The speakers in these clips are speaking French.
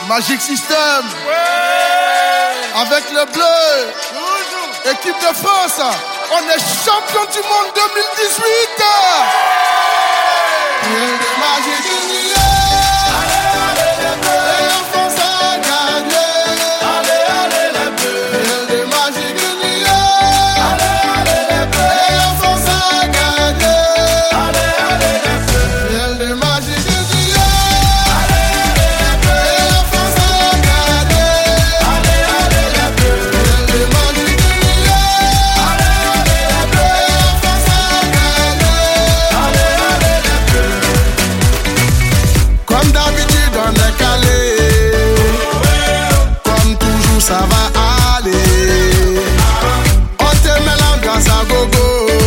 Magic System. Avec le bleu. Équipe de France. On est champion du monde 2018. Magic ça va aller. On te met l'ambiance à gogo.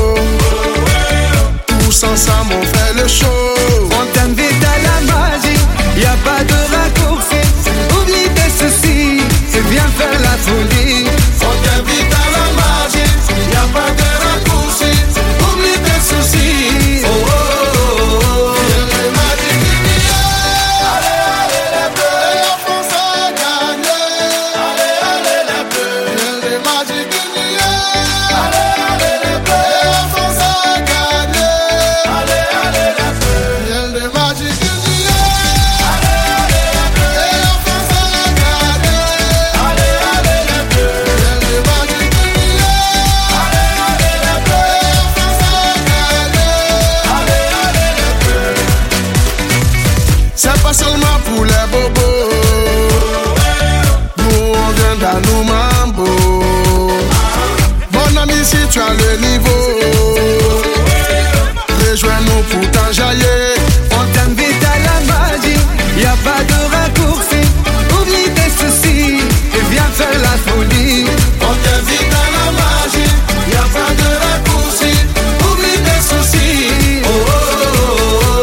Tous ensemble on fait le show. On t'invite à la magie, y a pas de raccourci. Oublie tes soucis et viens faire la folie. On t'invite à la magie, y a pas de raccourci. Oublie tes soucis. Oh oh oh oh. C'est pas seulement pour les bobos. Nous on vient d'Anou Mambo. Mon ami, si tu as le niveau, rejoins-nous pour t'enjailler. On t'invite à la magie, y a pas de raccourci. Oublie tes soucis et viens faire la folie. On t'invite à la magie, y a pas de raccourci. Oublie tes soucis. Oh oh oh oh.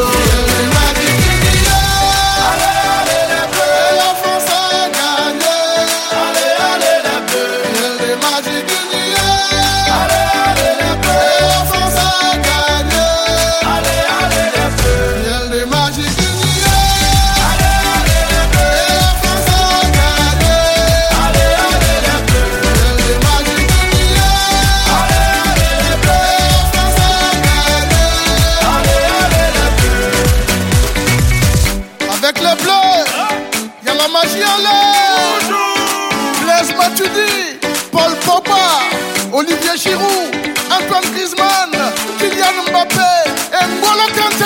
Avec le bleu, y'a la magie en l'air. Blaise Matuidi, Paul Pogba, Olivier Giroud, Antoine Griezmann, Kylian Mbappé et N'Golo Kanté.